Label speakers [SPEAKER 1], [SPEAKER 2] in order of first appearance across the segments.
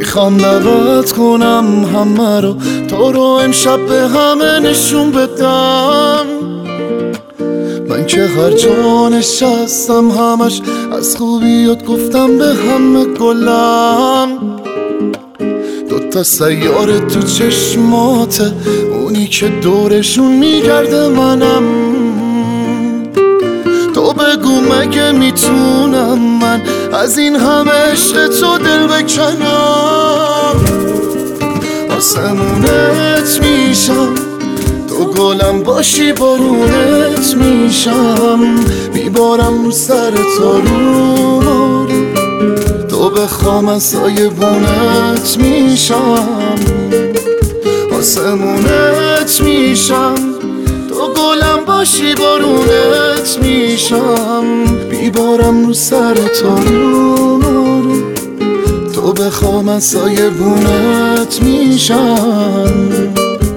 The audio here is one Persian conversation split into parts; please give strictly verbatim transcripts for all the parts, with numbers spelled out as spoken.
[SPEAKER 1] میخوام دعوت کنم همه رو، تو رو امشب به همه نشون بدم. من که هر جا نشستم همش از خوبیات گفتم به همه گلم. دوتا سیاره تو چشماته، اونی که دورشون میگرده منم. تو بگو مگه میتونم من از این همه عشق تو دل بکنم. آسمونت میشم، تو گلم باشی بارونت میشم. میبارم رو سر تارو، تو بخوام از سایه بونت میشم. آسمونت میشم، تو گلم باشی بارونت میشم. میبارم رو سر تارو، تو بخوام از سایه بونت میشم.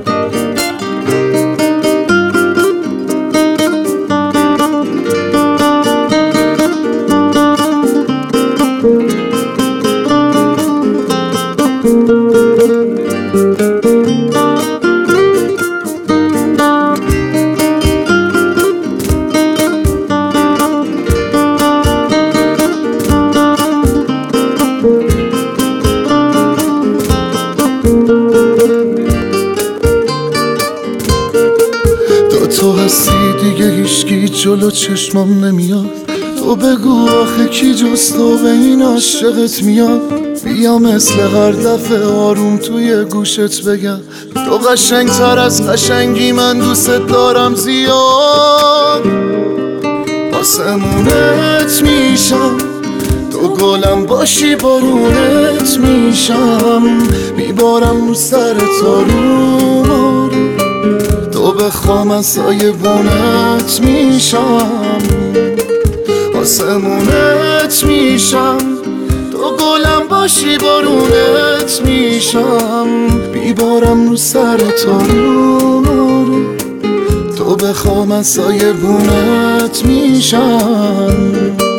[SPEAKER 1] تو هستی دیگه هیچکی جلو چشمام نمیاد. تو بگو آخه کی جز تو به این عاشقت میاد. بیا مثل هر دفعه آروم توی گوشت بگم، تو قشنگ تر از قشنگی، من دوست دارم زیاد. آسمونت میشم، تو گلم باشی بارونت میشم. میبارم رو سر تارو، تو بخوام از سایه بونت میشم. آسمونت میشم، تو گلم باشی بارونت میشم. میبارم رو سر تارو، تو بخوام از سایه بونت میشم.